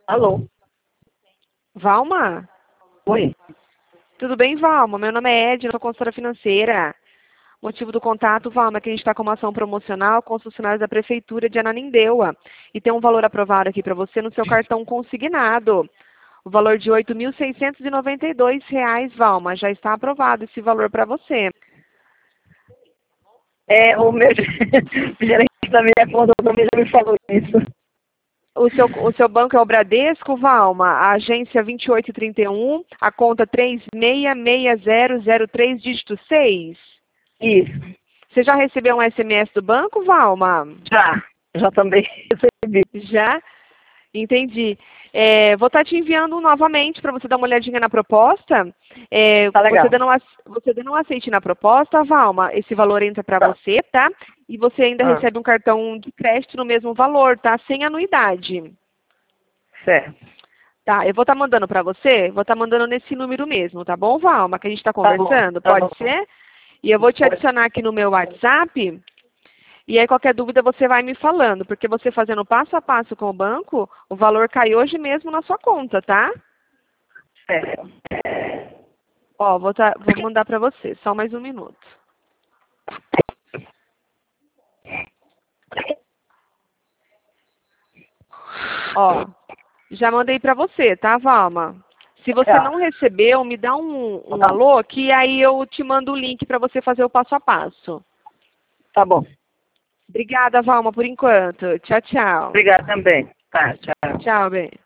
Alô? Valma? Oi? Tudo bem, Valma? Meu nome é Edna, sou consultora financeira. Motivo do contato, Valma, é que a gente está com uma ação promocional com os funcionários da Prefeitura de Ananindeua. E tem um valor aprovado aqui para você no seu cartão consignado. O valor de R$ 8.692, Valma. Já está aprovado esse valor para você. O meu gerente da minha conta também já me falou isso. O seu banco é o Bradesco, Valma, a agência 2831, a conta 366003, dígito 6. Isso. Você já recebeu um SMS do banco, Valma? Já também recebi. Já? Entendi. Vou estar te enviando novamente para você dar uma olhadinha na proposta. Tá legal. Você dando um aceite na proposta, Valma, esse valor entra para você, tá? E você ainda recebe um cartão de crédito no mesmo valor, tá? Sem anuidade. Certo. Tá, eu vou estar mandando para você, vou estar mandando nesse número mesmo, tá bom, Valma? Que a gente está conversando, Tá pode bom. ser? E eu vou te adicionar aqui no meu WhatsApp. E aí, qualquer dúvida, você vai me falando, porque você fazendo passo a passo com o banco, o valor cai hoje mesmo na sua conta, tá? Certo. Ó, vou mandar para você, só mais um minuto. Ó, já mandei para você, tá, Valma? Se você não recebeu, me dá um alô, que aí eu te mando o link para você fazer o passo a passo. Tá bom. Obrigada, Valma, por enquanto. Tchau, tchau. Obrigada também. Tá, tchau. Tchau, bem.